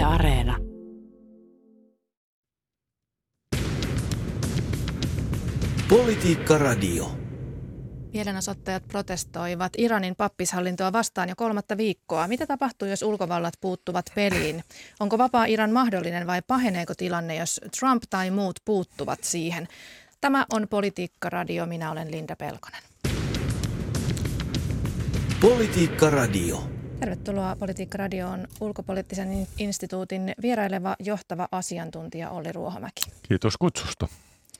Areena. Politiikka Radio. Mielenosoittajat protestoivat Iranin pappishallintoa vastaan jo 3. viikkoa. Mitä tapahtuu, jos ulkovallat puuttuvat peliin? Onko vapaa Iran mahdollinen vai paheneeko tilanne, jos Trump tai muut puuttuvat siihen? Tämä on Politiikka Radio. Minä olen Linda Pelkonen. Politiikka Radio. Tervetuloa Politiikka Radioon ulkopoliittisen instituutin vieraileva johtava asiantuntija Olli Ruohomäki. Kiitos kutsusta.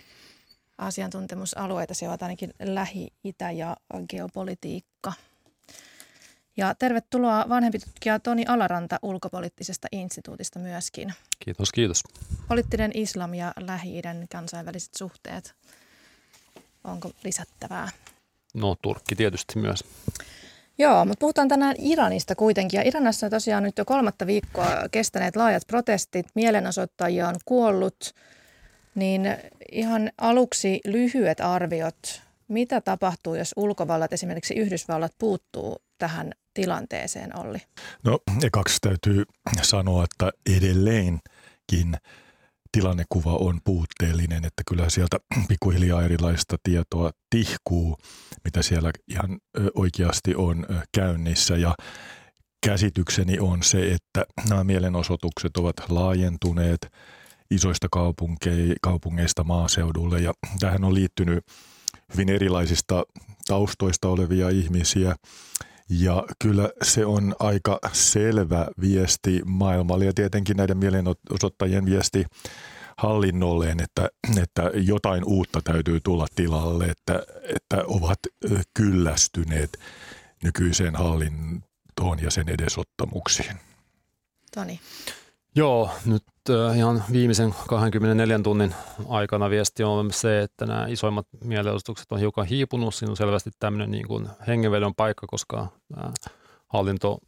Asiantuntemusalueita ovat ainakin Lähi-Itä ja geopolitiikka. Ja tervetuloa vanhempi tutkija Toni Alaranta ulkopoliittisesta instituutista myöskin. Kiitos, kiitos. Poliittinen islam ja Lähi-idän kansainväliset suhteet. Onko lisättävää? No Turkki tietysti myös. Joo, mutta puhutaan tänään Iranista kuitenkin. Ja Iranissa tosiaan nyt jo 3. viikkoa kestäneet laajat protestit, mielenosoittajia on kuollut. Niin ihan aluksi lyhyet arviot, mitä tapahtuu, jos ulkovallat, esimerkiksi Yhdysvallat, puuttuu tähän tilanteeseen, Olli? No ekaksi täytyy sanoa, että edelleenkin tilannekuva on puutteellinen, että kyllä sieltä pikkuhiljaa erilaista tietoa tihkuu, mitä siellä ihan oikeasti on käynnissä. Ja käsitykseni on se, että nämä mielenosoitukset ovat laajentuneet isoista kaupungeista maaseudulle, ja tähän on liittynyt hyvin erilaisista taustoista olevia ihmisiä, ja kyllä se on aika selvä viesti maailmalle ja tietenkin näiden mielenosoittajien viesti hallinnolleen, että jotain uutta täytyy tulla tilalle, että ovat kyllästyneet nykyiseen hallintoon ja sen edesottamuksiin. Toni. Joo, nyt ihan viimeisen 24 tunnin aikana viesti on se, että nämä isoimmat mielenosoitukset on hiukan hiipunut. Siinä on selvästi tämmöinen niin kuin hengenvedon paikka, koska hallinto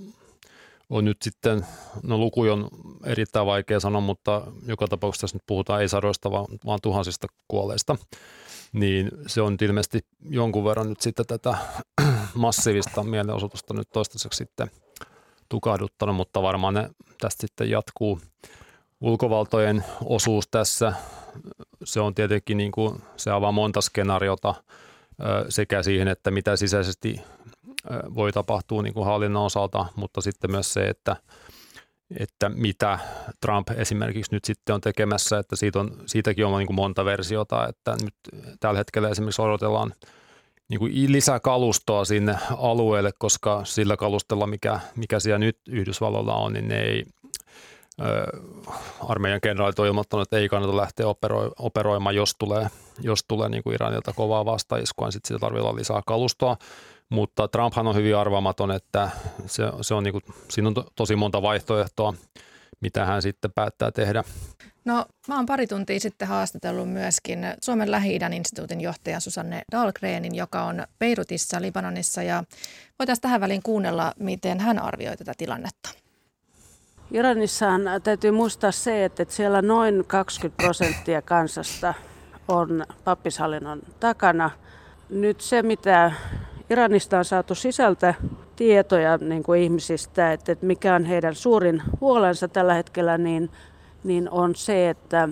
on nyt sitten, no luku on erittäin vaikea sanoa, mutta joka tapauksessa tässä nyt puhutaan ei sadoista, vaan tuhansista kuolleista. Niin se on ilmeisesti jonkun verran nyt sitten tätä massiivista mielenosoitusta nyt toistaiseksi sitten tukahduttanut, mutta varmaan ne tästä sitten jatkuu. Ulkovaltojen osuus tässä, se on tietenkin niin kuin, se avaa monta skenaariota sekä siihen, että mitä sisäisesti voi tapahtua niin kuin hallinnon osalta, mutta sitten myös se, että mitä Trump esimerkiksi nyt sitten on tekemässä, että siitäkin on niin kuin monta versiota, että nyt tällä hetkellä esimerkiksi odotellaan niin kuin lisäkalustoa sinne alueelle, koska sillä kalustella, mikä siellä nyt Yhdysvalloilla on, niin ne ei, armeijan kenraalit on ilmoittanut, että ei kannata lähteä operoimaan, jos tulee niin kuin Iranilta kovaa vastaiskua, niin sitten siitä tarvitaan lisää kalustoa. Mutta Trumphan on hyvin arvaamaton, että se on niin kuin, siinä on tosi monta vaihtoehtoa, mitä hän sitten päättää tehdä. No, mä oon pari tuntia sitten haastatellut myöskin Suomen Lähi-idän instituutin johtaja Susanne Dahlgrenin, joka on Beirutissa, Libanonissa, ja voitaisiin tähän väliin kuunnella, miten hän arvioi tätä tilannetta. Iranissaan täytyy muistaa se, että siellä noin 20% kansasta on pappishallinnon takana. Nyt se, mitä Iranista on saatu sisältä tietoja niin kuin ihmisistä, että mikä on heidän suurin huolensa tällä hetkellä, niin on se,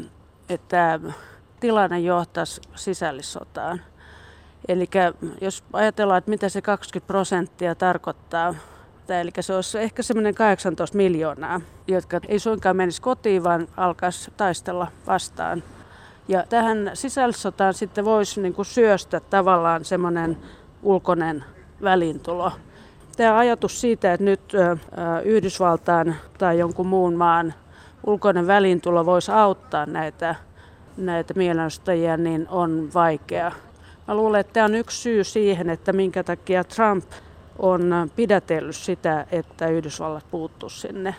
että tilanne johtaisi sisällissotaan. Eli jos ajatellaan, että mitä se 20% tarkoittaa, eli se olisi ehkä semmoinen 18 miljoonaa, jotka ei suinkaan menisi kotiin, vaan alkaisi taistella vastaan. Ja tähän sisällissotaan sitten voisi niin kuin syöstä tavallaan semmoinen ulkoinen väliintulo. Tämä ajatus siitä, että nyt Yhdysvaltain tai jonkun muun maan ulkoinen väliintulo voisi auttaa näitä mielenosoittajia, niin on vaikea. Mä luulen, että tämä on yksi syy siihen, että minkä takia Trump on pidätellyt sitä, että Yhdysvallat puuttuisi sinne.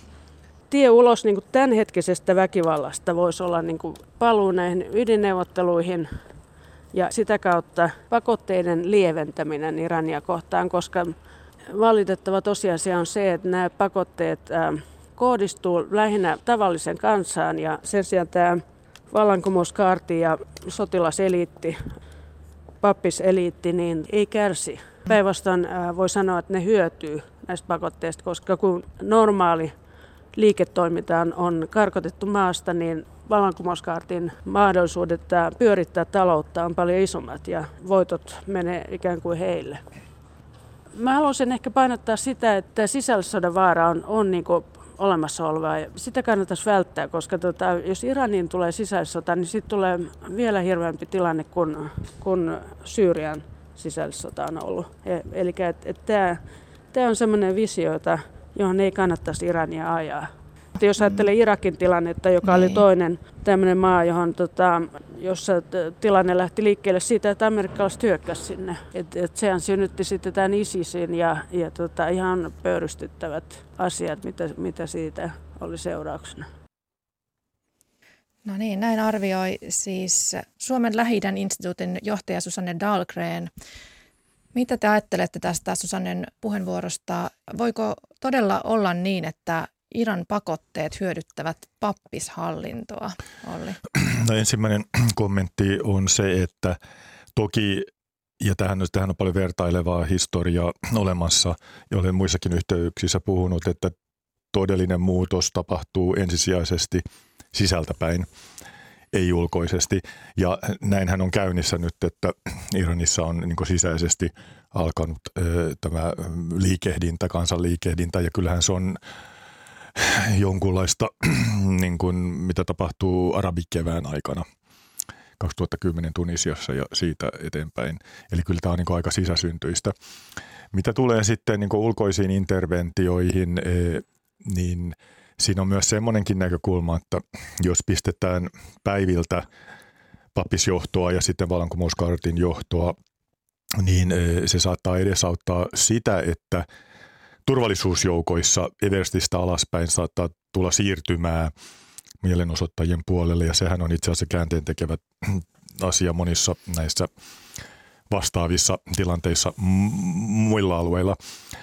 Tie ulos niin kuin tämänhetkisestä väkivallasta voisi olla niin kuin paluu näihin ydinneuvotteluihin ja sitä kautta pakotteiden lieventäminen Irania kohtaan, koska valitettava tosiasia on se, että nämä pakotteet kohdistuu lähinnä tavallisen kansaan ja sen sijaan tämä vallankumouskaarti ja sotilaseliitti, pappiseliitti, niin ei kärsi. Päinvastoin voi sanoa, että ne hyötyy näistä pakotteista, koska kun normaali liiketoiminta on karkotettu maasta, niin vallankumouskaartin mahdollisuudet pyörittää taloutta on paljon isommat ja voitot menee ikään kuin heille. Mä haluaisin ehkä painottaa sitä, että sisällissodan vaara on niin kuin olemassa olevaa ja sitä kannattaisi välttää, koska jos Iraniin tulee sisällissota, niin sitten tulee vielä hirveämpi tilanne kuin Syyrian sisällissota on ollut. Eli tämä on semmoinen visio, johon ei kannattaisi Irania ajaa. Jos ajattelee Irakin tilannetta, joka oli toinen tämmöinen maa, jossa tilanne lähti liikkeelle siitä, että amerikkalaiset hyökkäsivät sinne. Sehän synnytti sitten tämän ISISin ja ihan pöyristyttävät asiat, mitä siitä oli seurauksena. No niin, näin arvioi siis Suomen Lähi-idän instituutin johtaja Susanne Dahlgren. Mitä te ajattelette tästä Susannen puheenvuorosta? Voiko todella olla niin, että Iran pakotteet hyödyttävät pappishallintoa, Olli? No, ensimmäinen kommentti on se, että toki, ja tähän on paljon vertailevaa historiaa olemassa, ja olen muissakin yhteyksissä puhunut, että todellinen muutos tapahtuu ensisijaisesti sisältäpäin, ei ulkoisesti. Ja näinhän on käynnissä nyt, että Iranissa on niin kuin sisäisesti alkanut tämä liikehdintä, kansanliikehdintä, ja kyllähän se on jonkunlaista, niin kuin, mitä tapahtuu arabikevään aikana 2010 Tunisiassa ja siitä eteenpäin. Eli kyllä tämä on niin kuin aika sisäsyntyistä. Mitä tulee sitten niin kuin ulkoisiin interventioihin, niin siinä on myös semmoinenkin näkökulma, että jos pistetään päiviltä pappisjohtoa ja sitten vallankumouskaartin johtoa, niin se saattaa edesauttaa sitä, että turvallisuusjoukoissa Everstistä alaspäin saattaa tulla siirtymää mielenosoittajien puolelle, ja sehän on itse asiassa käänteentekevä asia monissa näissä vastaavissa tilanteissa muilla alueilla.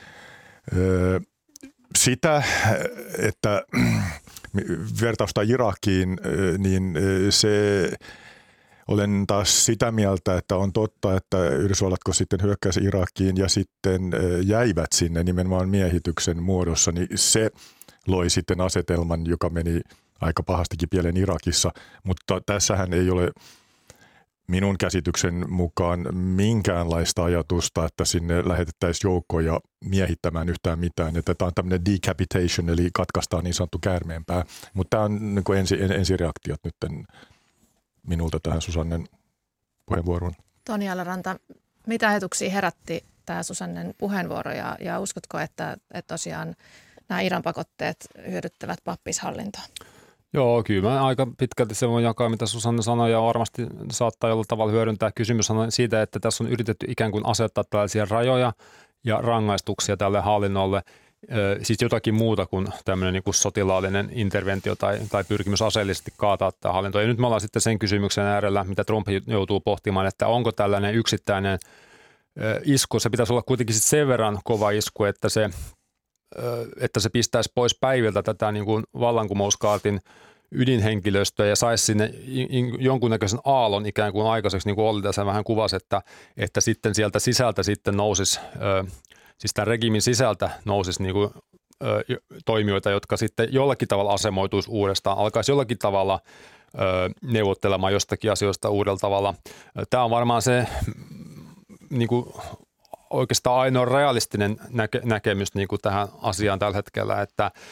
Sitä, että vertausta Irakiin, niin se olen taas sitä mieltä, että on totta, että Yhdysvallatko sitten hyökkäsi Irakiin ja sitten jäivät sinne nimenomaan miehityksen muodossa, niin se loi sitten asetelman, joka meni aika pahastikin pieleen Irakissa, mutta tässähän ei ole minun käsityksen mukaan minkäänlaista ajatusta, että sinne lähetettäisiin joukkoja miehittämään yhtään mitään. Että tämä on tämmöinen decapitation, eli katkaistaan niin sanottu käärmeenpää. Mutta tämä on niin kuin ensireaktiot nyt minulta tähän Susannen puheenvuoroon. Toni Alaranta, mitä ajatuksia herätti tämä Susannen puheenvuoro ja uskotko, että tosiaan nämä Iran pakotteet hyödyttävät pappishallintoa? Joo, kyllä mä aika pitkälti se voi jakaa, mitä Susanne sanoi, ja varmasti saattaa jollain tavalla hyödyntää. Kysymys on siitä, että tässä on yritetty ikään kuin asettaa tällaisia rajoja ja rangaistuksia tälle hallinnolle, siis jotakin muuta kuin tämmöinen niin kuin sotilaallinen interventio tai pyrkimys aseellisesti kaataa tämä hallinto. Ja nyt me ollaan sitten sen kysymyksen äärellä, mitä Trump joutuu pohtimaan, että onko tällainen yksittäinen isku, se pitäisi olla kuitenkin sen verran kova isku, että se pistäisi pois päiviltä tätä niin kuin vallankumouskaartin ydinhenkilöstöä ja saisi sinne jonkunnäköisen aallon ikään kuin aikaiseksi, niin kuin Olli tässä vähän kuvasi, että sitten sieltä sisältä sitten nousisi, siis tämän regimin sisältä nousisi niin kuin toimijoita, jotka sitten jollakin tavalla asemoituisi uudestaan, alkaisi jollakin tavalla neuvottelemaan jostakin asioista uudella tavalla. Tämä on varmaan se niin kuin oikeastaan ainoa realistinen näkemys niin kuin tähän asiaan tällä hetkellä,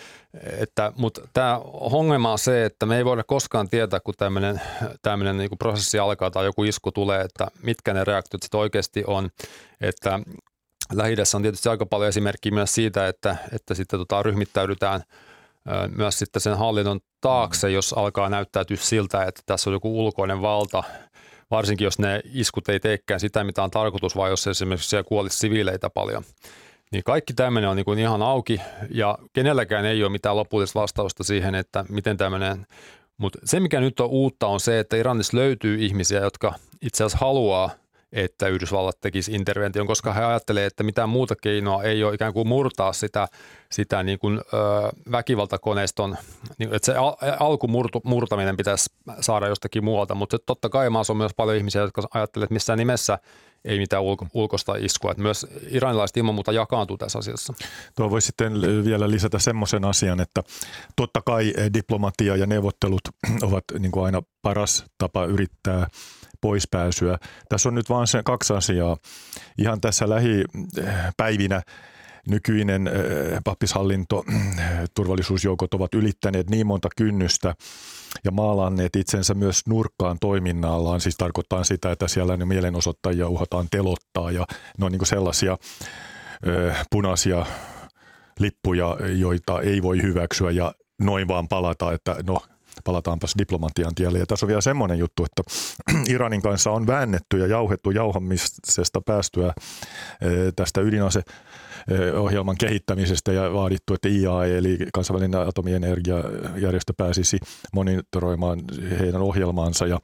mutta tämä ongelma on se, että me ei voida koskaan tietää, kun tämmöinen niin kuin prosessi alkaa tai joku isku tulee, että mitkä ne reaktiot sitten oikeasti on, että Lähi-idässä on tietysti aika paljon esimerkkiä myös siitä, että sitten ryhmittäydytään myös sitten sen hallinnon taakse, jos alkaa näyttäytyä siltä, että tässä on joku ulkoinen valta, varsinkin jos ne iskut ei teekään sitä, mitä on tarkoitus, vai jos esimerkiksi siellä kuolisi siviileitä paljon. Niin kaikki tämmöinen on niin kuin ihan auki, ja kenelläkään ei ole mitään lopullista vastausta siihen, että miten tämmöinen. Mutta se, mikä nyt on uutta, on se, että Iranissa löytyy ihmisiä, jotka itse asiassa haluaa että Yhdysvallat tekisi intervention, koska he ajattelevat, että mitään muuta keinoa ei ole ikään kuin murtaa sitä niin kuin, väkivaltakoneiston, että se alkumurtaminen pitäisi saada jostakin muualta, mutta totta kai maassa on myös paljon ihmisiä, jotka ajattelevat, että missään nimessä ei mitään ulkoista iskua. Että myös iranilaiset ilman muuta jakaantuu tässä asiassa. Tuo voi sitten vielä lisätä semmoisen asian, että totta kai diplomatia ja neuvottelut ovat niin kuin aina paras tapa yrittää poispääsyä. Tässä on nyt vaan se 2 asiaa. Ihan tässä lähipäivinä nykyinen pappishallinto, turvallisuusjoukot ovat ylittäneet niin monta kynnystä ja maalanneet itsensä myös nurkkaan toiminnallaan. Siis tarkoittaa sitä, että siellä mielenosoittajia uhataan telottaa ja ne on niin kuin sellaisia punaisia lippuja, joita ei voi hyväksyä ja noin vaan palata, että no palataanpas diplomatian tielle. Ja tässä on vielä semmoinen juttu, että Iranin kanssa on väännetty ja jauhettu jauhamisesta päästyä tästä ydinaseohjelman kehittämisestä ja vaadittu, että IAE eli kansainvälinen atomienergiajärjestö pääsisi monitoroimaan heidän ohjelmaansa ja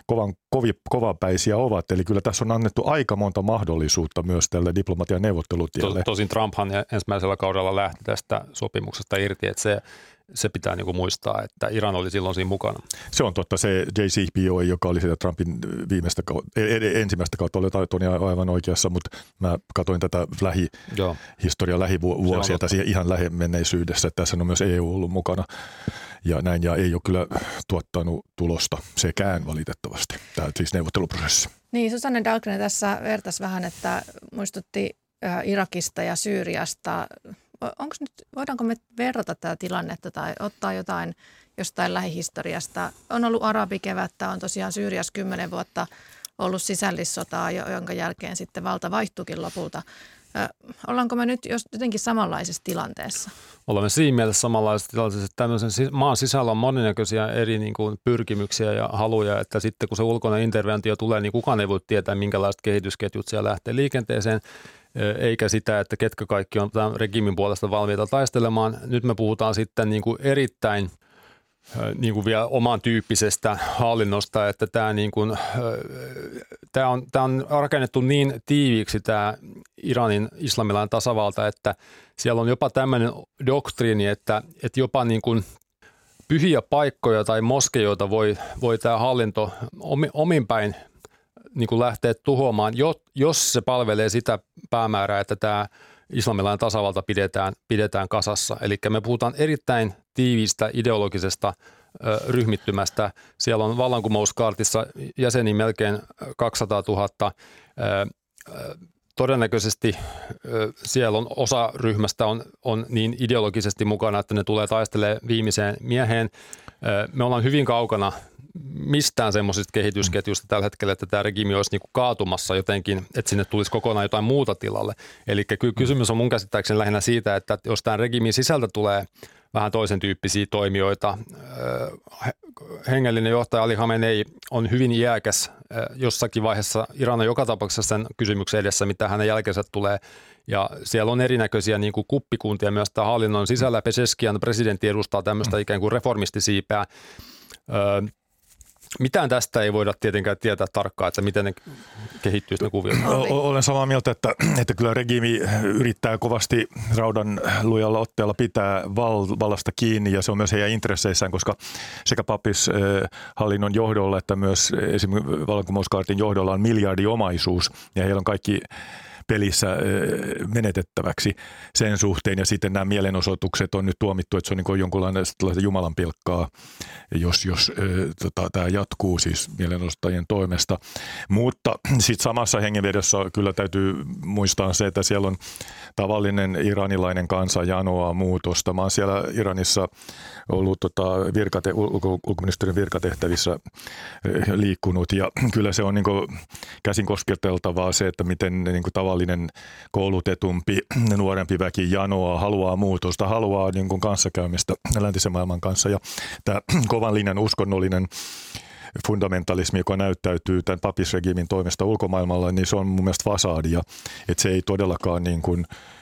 kovapäisiä ovat. Eli kyllä tässä on annettu aika monta mahdollisuutta myös tälle diplomatian neuvottelutielle. Tosin Trumphan ensimmäisellä kaudella lähti tästä sopimuksesta irti, että se pitää niin kuin muistaa, että Iran oli silloin siinä mukana. Se on totta. Se JCPOA, joka oli sitä Trumpin ensimmäistä kautta, oli Tony aivan oikeassa, mutta mä katsoin tätä historiaa lähivuosia tässä ihan lähimenneisyydessä. Tässä on myös EU ollut mukana ja näin, ja ei ole kyllä tuottanut tulosta sekään valitettavasti, tämä siis neuvotteluprosessi. Niin, Susanne Dahlgren tässä vertasi vähän, että muistutti Irakista ja Syyriasta. Voidaanko me verrata tätä tilannetta tai ottaa jotain jostain lähihistoriasta? On ollut arabikevättä, on tosiaan Syyriassa 10 vuotta ollut sisällissotaa, jonka jälkeen sitten valta vaihtuikin lopulta. Ollaanko me nyt jotenkin samanlaisessa tilanteessa? Olemme siinä mielessä samanlaisessa tilanteessa, että tämmöisen maan sisällä on monennäköisiä eri niin kuin pyrkimyksiä ja haluja, että sitten kun se ulkoinen interventio tulee, niin kukaan ei voi tietää, minkälaiset kehitysketjut siellä lähtee liikenteeseen, eikä sitä, että ketkä kaikki on tämän regiimin puolesta valmiita taistelemaan. Nyt me puhutaan sitten niin kuin erittäin niin kuin vielä oman tyyppisestä hallinnosta, että tämä on rakennettu niin tiiviiksi tämä Iranin islamilainen tasavalta, että siellä on jopa tämmöinen doktriini, että jopa niin kuin pyhiä paikkoja tai moskeijoita voi tämä hallinto omin päin niin kuin lähteä tuhoamaan, jos se palvelee sitä päämäärää, että tämä islamilainen tasavalta pidetään kasassa. Eli me puhutaan erittäin tiiviistä ideologisesta ryhmittymästä. Siellä on vallankumouskaartissa jäseniä melkein 200 000. Todennäköisesti siellä on osa ryhmästä on niin ideologisesti mukana, että ne tulee taistelemaan viimeiseen mieheen. Me ollaan hyvin kaukana mistään semmoisista kehitysketjusta tällä hetkellä, että tämä regiimi olisi niinku kaatumassa jotenkin, että sinne tulisi kokonaan jotain muuta tilalle. Eli kysymys on mun käsittääkseni lähinnä siitä, että jos tämän regiimin sisältä tulee vähän toisen tyyppisiä toimijoita, hengellinen johtaja Ali Khamenei on hyvin iäkäs jossakin vaiheessa. Iran on joka tapauksessa sen kysymyksen edessä, mitä hänen jälkeensä tulee. Ja siellä on erinäköisiä niin kuin kuppikuntia myös tämän hallinnon sisällä. Pezeshkian presidentti edustaa tämmöistä ikään kuin reformistisiipää. Mitään tästä ei voida tietenkään tietää tarkkaan, että miten ne kehittyisi ne kuviot. Olen samaa mieltä, että kyllä regiimi yrittää kovasti raudan lujalla otteella pitää vallasta kiinni ja se on myös heidän intresseissään, koska sekä pappishallinnon johdolla että myös esimerkiksi vallankumouskaartin johdolla on miljardiomaisuus ja heillä on kaikki pelissä menetettäväksi sen suhteen ja sitten nämä mielenosoitukset on nyt tuomittu, että se on niin kuin jonkunlainen Jumalan pilkkaa, jos tämä jatkuu siis mielenosoittajien toimesta. Mutta sitten samassa hengenvedossa kyllä täytyy muistaa se, että siellä on tavallinen iranilainen kansa janoaa muutosta. Mä oon siellä Iranissa ollut ulkoministerin virkatehtävissä liikkunut ja kyllä se on niin kuin käsin kosketeltavaa se, että miten niin kuin tavallinen koulutetumpi, nuorempi väki janoaa, haluaa muutosta, haluaa niin kuin kanssakäymistä läntisen maailman kanssa ja tämä kovan linjan uskonnollinen fundamentalismi, joka näyttäytyy tämän pappisregiimin toimesta ulkomaailmalla, niin se on mun mielestä fasadia, että se ei todellakaan niin kuin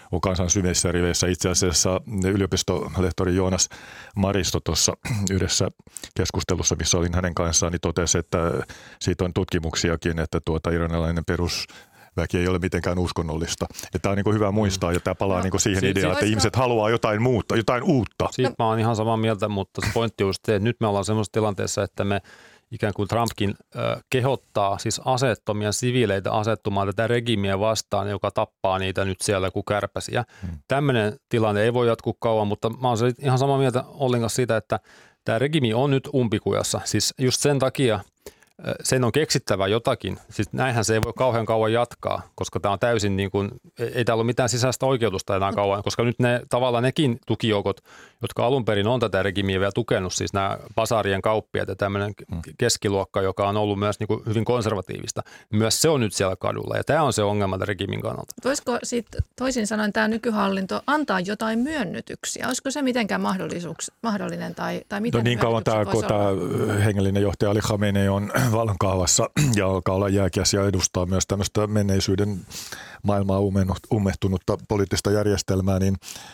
on kansan syvissä riveissä. Itse asiassa yliopistolehtori Joonas Maristo tuossa yhdessä keskustelussa, missä olin hänen kanssaan, niin totesi, että siitä on tutkimuksiakin, että iranilainen perusväki ei ole mitenkään uskonnollista. Tämä on niin kuin hyvä muistaa ja tämä palaa niin kuin siihen ideaan, että ihmiset haluaa jotain muuta, jotain uutta. Siitä mä oon ihan samaa mieltä, mutta se pointti on just se, että nyt me ollaan semmoisessa tilanteessa, että me ikään kuin Trumpkin kehottaa siis asettomia siviileitä asettumaan tätä regimiä vastaan, joka tappaa niitä nyt siellä kuin kärpäsiä. Tämmöinen tilanne ei voi jatkuu kauan, mutta mä oon ihan samaa mieltä Ollin kanssa siitä, että tämä regimi on nyt umpikujassa. Siis just sen takia sen on keksittävä jotakin. Siis näinhän se ei voi kauhean kauan jatkaa, koska tämä on täysin niin kuin, ei täällä ole mitään sisäistä oikeutusta enää kauan, koska nyt tavallaan nekin tukijoukot, jotka alun perin on tätä regimiä vielä tukenut, siis nämä basaarien kauppiaat ja tämmöinen keskiluokka, joka on ollut myös niin kuin hyvin konservatiivista, myös se on nyt siellä kadulla ja tämä on se ongelma tämän regimin kannalta. Voisiko sitten toisin sanoen tämä nykyhallinto antaa jotain myönnytyksiä? Olisiko se mitenkään mahdollinen tai miten niin kauan tämä hengellinen johtaja Ali Khamenei on vallankahvassa ja alkaa olla jääkäs ja edustaa myös tämmöistä menneisyyden maailmaa ummehtunutta poliittista järjestelmää, niin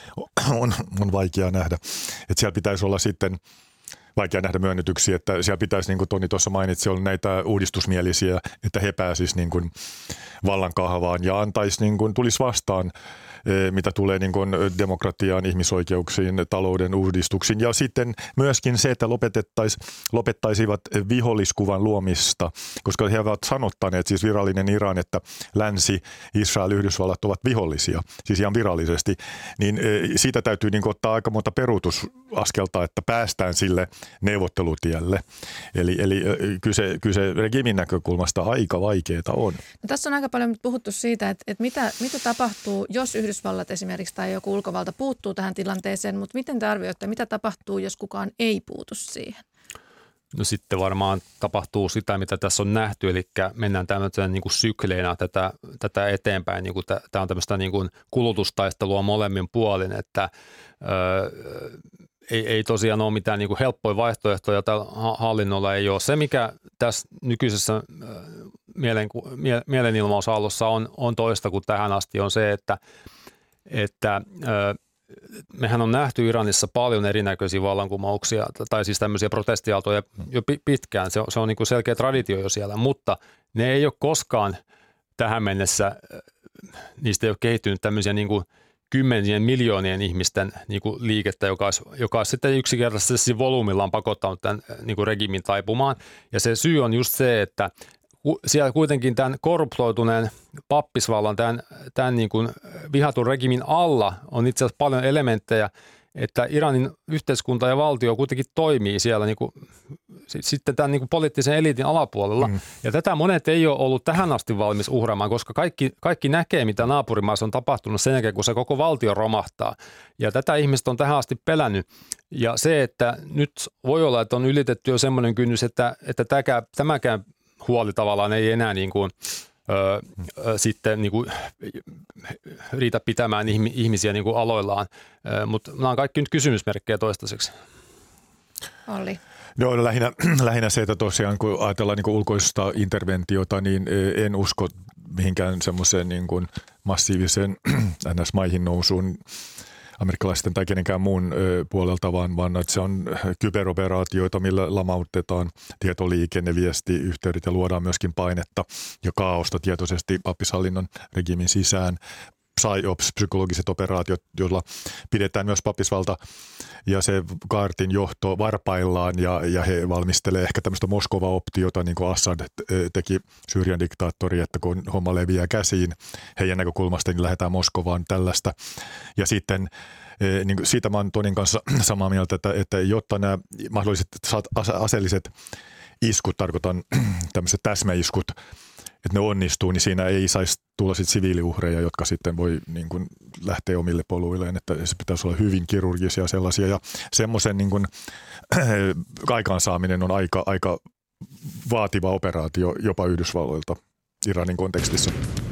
on vaikea nähdä. Että siellä pitäisi olla sitten vaikea nähdä myönnytyksiä, että siellä pitäisi, niin kuin Toni tuossa mainitsi, olla näitä uudistusmielisiä, että he pääsisivät niin kuin vallankahvaan ja antaisi, niin kuin, tulisi vastaan, mitä tulee niin kuin demokratiaan, ihmisoikeuksiin, talouden uudistuksiin. Ja sitten myöskin se, että lopettaisivat viholliskuvan luomista, koska he ovat sanottaneet, siis virallinen Iran, että länsi, Israel, Yhdysvallat ovat vihollisia, siis ihan virallisesti. Niin siitä täytyy niin kuin ottaa aika monta peruutusaskelta, että päästään sille neuvottelutielle. Eli kyse regimin näkökulmasta aika vaikeaa on. No, tässä on aika paljon puhuttu siitä, että mitä tapahtuu, jos Yhdysvallat esimerkiksi tai joku ulkovalta puuttuu tähän tilanteeseen, mutta miten te arvioitte, mitä tapahtuu, jos kukaan ei puutu siihen? No sitten varmaan tapahtuu sitä, mitä tässä on nähty, eli mennään tämmöisen niin kuin sykleinä tätä eteenpäin. Niin tämä on tämmöistä niin kuin kulutustaistelua molemmin puolin, että ei tosiaan ole mitään niin kuin helppoja vaihtoehtoja tällä hallinnolla ei ole. Se, mikä tässä nykyisessä mielenilmausaallossa on toista kuin tähän asti, on se, että mehän on nähty Iranissa paljon erinäköisiä vallankumouksia tai siis tämmöisiä protestiaaltoja jo pitkään. Se on niin kuin selkeä traditio jo siellä, mutta ne ei ole koskaan tähän mennessä, niistä ei ole kehittynyt tämmöisiä niin kuin kymmenien miljoonien ihmisten niin kuin liikettä, joka olisi sitten yksinkertaisesti volyymillaan pakottanut tämän niin kuin regimin taipumaan. Ja se syy on just se, että siellä kuitenkin tämän korruptoituneen pappisvallan, tämän niin kuin vihatun regimin alla on itse asiassa paljon elementtejä, että Iranin yhteiskunta ja valtio kuitenkin toimii siellä niin kuin, sitten tämän niin kuin poliittisen eliitin alapuolella. Ja tätä monet ei ole ollut tähän asti valmis uhraamaan, koska kaikki näkee, mitä naapurimaassa on tapahtunut sen jälkeen, kun se koko valtio romahtaa. Ja tätä ihmistä on tähän asti pelännyt. Ja se, että nyt voi olla, että on ylitetty jo semmoinen kynnys, että tämäkään huoli tavallaan ei enää niin kuin, sitten niin kuin, riitä pitämään ihmisiä niin kuin aloillaan, mutta nämä on kaikki nyt kysymysmerkkejä toistaiseksi. Olli. No lähinnä se, että tosiaan kun ajatellaan niin kuin ulkoista interventiota, niin en usko mihinkään semmoiseen niin kuin massiiviseen NS-maihin nousuun amerikkalaisten tai kenenkään muun puolelta, vaan että se on kyberoperaatioita, millä lamautetaan tietoliikenne, viestiyhteydet ja luodaan myöskin painetta ja kaaosta tietoisesti pappishallinnon regimin sisään. PSYOPS, psykologiset operaatiot, joilla pidetään myös pappisvalta ja se kaartin johto varpaillaan ja he valmistelee ehkä tämmöistä Moskova-optiota, niin kuin Assad teki Syyrian diktaattori, että kun homma leviää käsiin heidän näkökulmasta, niin lähdetään Moskovaan tällaista. Ja sitten niin siitä mä oon Tonin kanssa samaa mieltä, että jotta nämä mahdolliset aseelliset iskut, tarkoitan tämmöiset täsmäiskut, että ne onnistuu, niin siinä ei saisi tulla sit siviiliuhreja, jotka sitten voi niin kuin lähteä omille poluilleen, että se pitäisi olla hyvin kirurgisia sellaisia. Ja semmoisen niin kuin aikaansaaminen on aika vaativa operaatio jopa Yhdysvalloilta Iranin kontekstissa.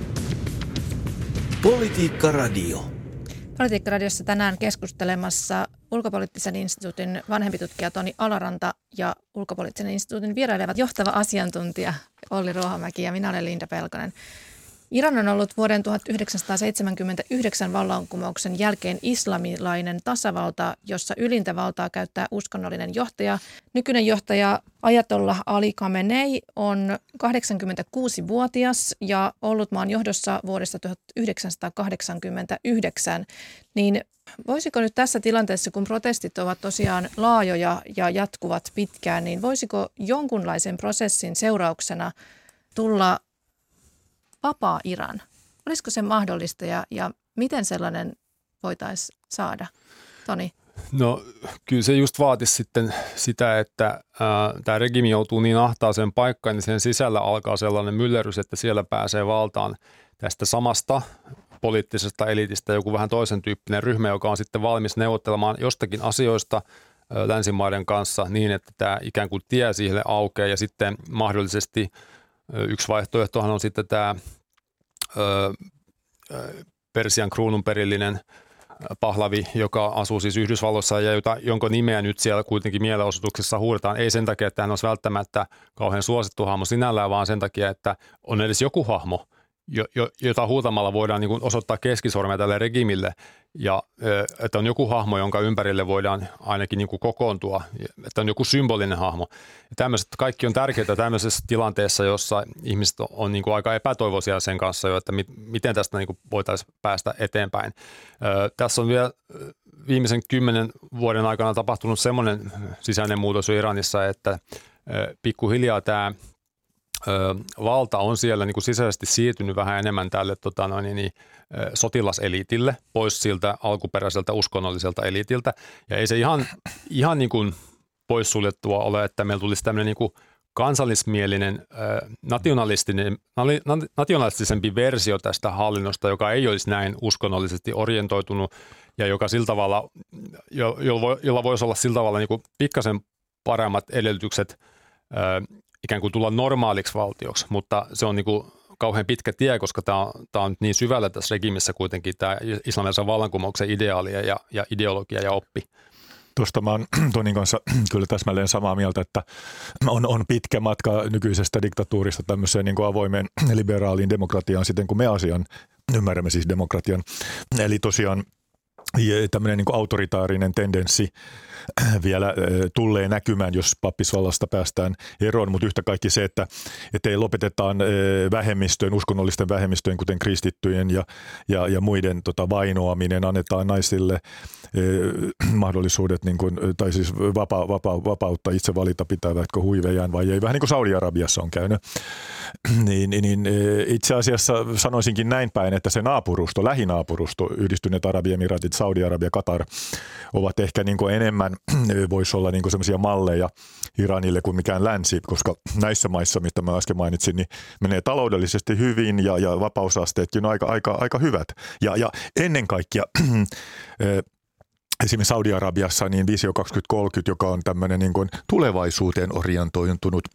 Politiikka Radio. Politiikka-radiossa tänään keskustelemassa Ulkopoliittisen instituutin vanhempi tutkija Toni Alaranta ja Ulkopoliittisen instituutin vierailevat johtava asiantuntija Olli Ruohomäki ja minä olen Linda Pelkonen. Iran on ollut vuoden 1979 vallankumouksen jälkeen islamilainen tasavalta, jossa ylintä valtaa käyttää uskonnollinen johtaja. Nykyinen johtaja Ayatollah Ali Khamenei on 86-vuotias ja ollut maan johdossa vuodesta 1989. Niin voisiko nyt tässä tilanteessa, kun protestit ovat tosiaan laajoja ja jatkuvat pitkään, niin voisiko jonkunlaisen prosessin seurauksena tulla vapaa Iran? Olisiko se mahdollista ja miten sellainen voitaisiin saada? Toni? No kyllä se just vaatisi sitten sitä, että tämä regimi joutuu niin ahtaaseen paikkaan, niin sen sisällä alkaa sellainen myllerrys, että siellä pääsee valtaan tästä samasta poliittisesta elitistä joku vähän toisen tyyppinen ryhmä, joka on sitten valmis neuvottelemaan jostakin asioista länsimaiden kanssa niin, että tämä ikään kuin tie siihen aukeaa ja sitten mahdollisesti yksi vaihtoehtohan on sitten tämä Persian kruununperillinen Pahlavi, joka asuu siis Yhdysvalloissa ja jonka nimeä nyt siellä kuitenkin mielenosoituksessa huudetaan. Ei sen takia, että hän olisi välttämättä kauhean suosittu hahmo sinällään, vaan sen takia, että on edes joku hahmo, jota huutamalla voidaan niin kuin osoittaa keskisormea tälle regimille ja että on joku hahmo, jonka ympärille voidaan ainakin niin kuin kokoontua, että on joku symbolinen hahmo. Ja tämmöiset kaikki on tärkeää tämmöisessä tilanteessa, jossa ihmiset on niin kuin aika epätoivoisia sen kanssa jo, että miten tästä niin kuin voitaisiin päästä eteenpäin. Tässä on vielä viimeisen 10 vuoden aikana tapahtunut semmoinen sisäinen muutos Iranissa, että pikkuhiljaa tämä valta on siellä niin kuin sisäisesti siirtynyt vähän enemmän tälle sotilaseliitille, pois siltä alkuperäiseltä uskonnolliselta eliitiltä. Ja ei se ihan niin kuin poissuljettua ole, että meillä tulisi tämmöinen niin kuin kansallismielinen, nationalistisempi versio tästä hallinnosta, joka ei olisi näin uskonnollisesti orientoitunut ja joka sillä tavalla, jolla voisi olla sillä tavalla niin kuin pikkasen paremmat edellytykset ikään kuin tulla normaaliksi valtioksi, mutta se on niin kuin kauhean pitkä tie, koska tämä on niin syvällä tässä regimissä kuitenkin tämä islamilaisen vallankumouksen ideaalia ja ideologia ja oppi. Tuosta mä oon Tonin kanssa kyllä täsmälleen samaa mieltä, että on pitkä matka nykyisestä diktatuurista tämmöiseen niin kuin avoimeen liberaaliin demokratiaan siten kuin me asian ymmärrämme siis demokratian. Eli tosiaan tämmöinen niin kuin autoritaarinen tendenssi vielä tulee näkymään, jos pappisvallasta päästään eroon, mutta yhtä kaikki se, että ei lopetetaan vähemmistöjen, uskonnollisten vähemmistöjen, kuten kristittyjen ja muiden vainoaminen, annetaan naisille mahdollisuudet, niin kuin, tai siis vapautta itse valita, pitävätkö huivejaan vai ei, vähän niin kuin Saudi-Arabiassa on käynyt. Niin itse asiassa sanoisinkin näin päin, että se naapurusto, lähinaapurusto, Yhdistyneet Arabiemiraatit, Saudi-Arabia, Katar ovat ehkä niin kuin enemmän voisi olla niin kuin sellaisia malleja Iranille kuin mikään länsi, koska näissä maissa, mistä mä äsken mainitsin, niin menee taloudellisesti hyvin ja vapausasteetkin on aika hyvät. Ja ennen kaikkea esimerkiksi Saudi-Arabiassa niin Visio 2030, joka on tämmöinen niin kuin tulevaisuuteen orientoitunut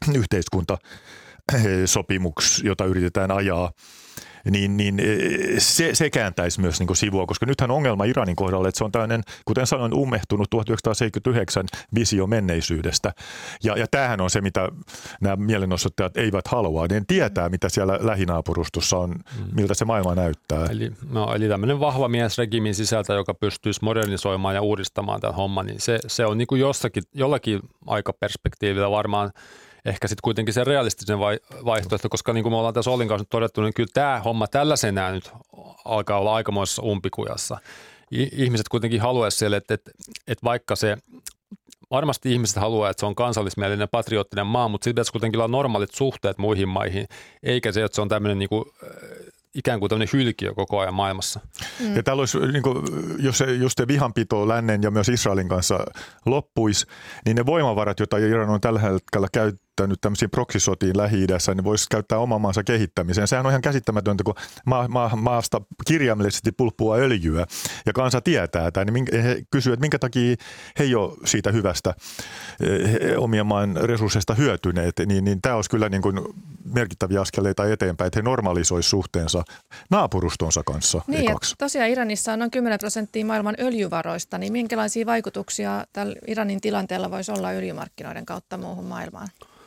yhteiskuntasopimus, jota yritetään ajaa, niin se kääntäisi myös niin kuin sivua, koska nythän ongelma Iranin kohdalla, että se on tämmöinen, kuten sanoin, ummehtunut 1979 visio menneisyydestä. Ja tämähän on se, mitä nämä mielenosoittajat eivät halua. Ne tietää, mitä siellä lähinaapurustossa on, miltä se maailma näyttää. Eli tämmöinen vahva mies regimin sisältä, joka pystyisi modernisoimaan ja uudistamaan tämän homman, niin se on niin kuin jollakin aikaperspektiivillä varmaan ehkä sitten kuitenkin se realistinen vaihtoehto, koska niin kuin me ollaan tässä Ollin kanssa nyt todettu, niin kyllä tämä homma tällaisenään nyt alkaa olla aikamoisessa umpikujassa. Ihmiset kuitenkin haluaisi siellä, että vaikka se, varmasti ihmiset haluaa, että se on kansallismielinen patriottinen maa, mutta sitten pitäisi kuitenkin olla normaalit suhteet muihin maihin, eikä se, että se on tämmöinen niin kuin ikään kuin tämmöinen hylkiö koko ajan maailmassa. Ja täällä olisi, niin kuin, jos se vihanpito lännen ja myös Israelin kanssa loppuisi, niin ne voimavarat, joita Iran on tällä hetkellä käyttänyt tämmöisiin proksisotiin Lähi-idässä, niin voisi käyttää oman maansa kehittämiseen. Sehän on ihan käsittämätöntä, kun maasta kirjaimellisesti pulppua öljyä ja kansa tietää tämän, niin he kysyvät, että minkä takia he ei ole siitä hyvästä omien maan resursseista hyötyneet, niin tämä olisi kyllä niin kuin merkittäviä askeleita eteenpäin, että he normalisoisivat suhteensa naapurustonsa kanssa. Niin, tosiaan Iranissa on noin 10% maailman öljyvaroista, niin minkälaisia vaikutuksia tällä Iranin tilanteella voisi olla öljymarkkinoiden kautta muuhun maailmaan?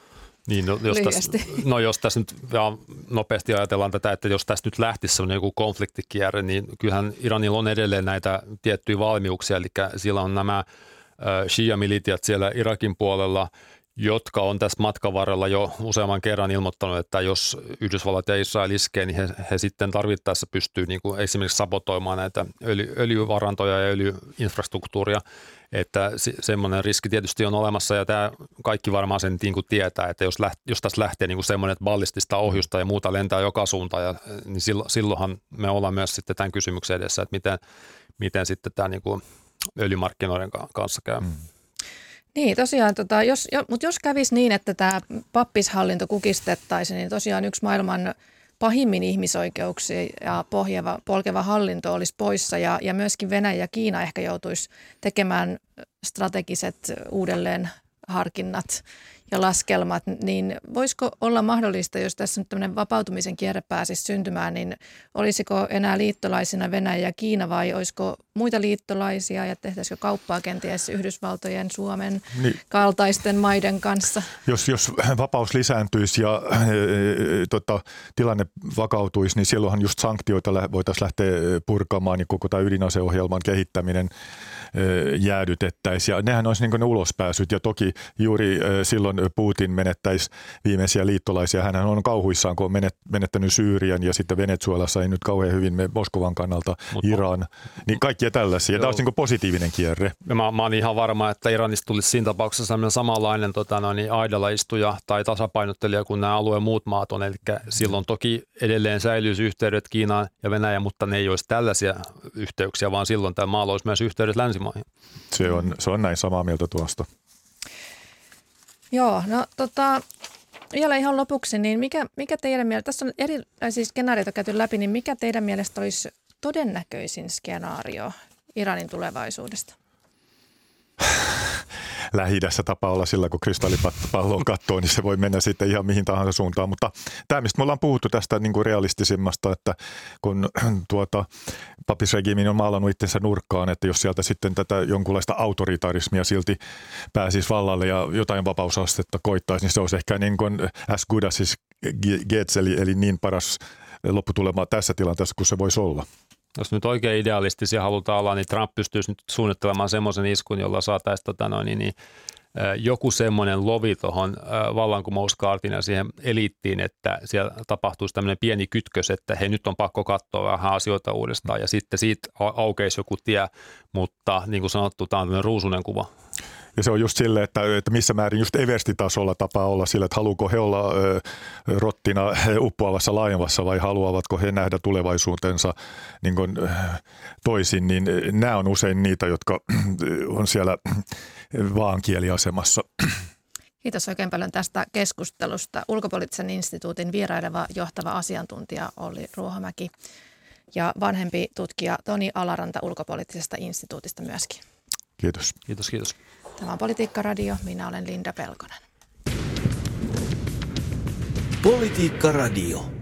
Niin, jos tässä nyt nopeasti ajatellaan tätä, että jos tässä nyt lähtisi sellainen joku konfliktikierre, niin kyllähän Iranilla on edelleen näitä tiettyjä valmiuksia, eli sillä on nämä Shia-militiat siellä Irakin puolella, jotka on tässä matkan varrella jo useamman kerran ilmoittanut, että jos Yhdysvallat ja Israel iskee, niin he sitten tarvittaessa pystyy niin kuin esimerkiksi sabotoimaan näitä öljyvarantoja ja öljyinfrastruktuuria, että semmoinen riski tietysti on olemassa ja tämä kaikki varmaan sen niin kuin tietää, että jos tässä lähtee niin kuin semmoinen, että ballistista ohjusta ja muuta lentää joka suuntaan, niin silloinhan me ollaan myös sitten tämän kysymyksen edessä, että miten sitten tämä niin kuin öljymarkkinoiden kanssa käy. Niin, tosiaan, mutta jos kävisi niin, että tämä pappishallinto kukistettaisiin, niin tosiaan yksi maailman pahimmin ihmisoikeuksia ja polkeva hallinto olisi poissa ja myöskin Venäjä ja Kiina ehkä joutuisi tekemään strategiset uudelleenharkinnat ja laskelmat, niin voisiko olla mahdollista, jos tässä nyt tämmöinen vapautumisen kierre pääsisi syntymään, niin olisiko enää liittolaisina Venäjä ja Kiina vai olisiko muita liittolaisia ja tehtäisikö kauppaa kenties Yhdysvaltojen, Suomen kaltaisten maiden kanssa? Jos vapaus lisääntyisi ja tilanne vakautuisi, niin silloinhan just sanktioita voitaisiin lähteä purkamaan ja koko tämä ydinaseohjelman kehittäminen jäädytettäisiin. Ja nehän olisi niin ne ulospääsyt ja toki juuri silloin Putin menettäisi viimeisiä liittolaisia. Hänhän on kauhuissaan, kun on menettänyt Syyrian ja sitten Venezuelassa ei nyt kauhean hyvin Moskovan kannalta, Iran. Niin kaikkia tällaisia. Tämä olisi niin positiivinen kierre. Mä oon ihan varma, että Iranista tulisi siinä tapauksessa sellainen samanlainen aidalla istuja tai tasapainottelija kuin nämä alueen muut maat on. Eli silloin toki edelleen säilyisi yhteydet Kiinaan ja Venäjään, mutta ne ei olisi tällaisia yhteyksiä, vaan silloin tämä maalla olisi myös yhteydet länsimaihin. Se on näin samaa mieltä tuosta. Joo, no vielä ihan lopuksi, niin mikä teidän mielestä, tässä on erilaisia skenaarioita käyty läpi, niin mikä teidän mielestä olisi todennäköisin skenaario Iranin tulevaisuudesta? Lähi-idässä tapaa olla sillä, kun kristallipalloon katsoo, niin se voi mennä sitten ihan mihin tahansa suuntaan. Mutta tämä, mistä me ollaan puhuttu tästä niin kuin realistisimmasta, että kun papisregiimi on maalannut itsensä nurkkaan, että jos sieltä sitten tätä jonkunlaista autoritarismia silti pääsisi vallalle ja jotain vapausastetta koittaisi, niin se olisi ehkä niin kuin as good as it gets, eli niin paras lopputulema tässä tilanteessa kuin se voisi olla. Jos nyt oikein idealistisia halutaan olla, niin Trump pystyisi nyt suunnittelemaan semmoisen iskun, jolla saataisiin joku semmoinen lovi tuohon vallankumouskaartiin ja siihen eliittiin, että siellä tapahtuisi tämmöinen pieni kytkös, että hei, nyt on pakko katsoa vähän asioita uudestaan ja sitten siitä aukeisi joku tie, mutta niin kuin sanottu, tämä on tämmöinen ruusunen kuva. Ja se on just silleen, että missä määrin just everstitasolla tapaa olla sillä, että haluuko he olla rottina uppoavassa laivassa vai haluavatko he nähdä tulevaisuutensa niin kuin toisin, niin nämä on usein niitä, jotka on siellä vaankieliasemassa. Kiitos oikein paljon tästä keskustelusta. Ulkopoliittisen instituutin vieraileva johtava asiantuntija Olli Ruohomäki ja vanhempi tutkija Toni Alaranta Ulkopoliittisesta instituutista myöskin. Kiitos. Kiitos. Tämä on Politiikka Radio. Minä olen Linda Pelkonen. Politiikka Radio.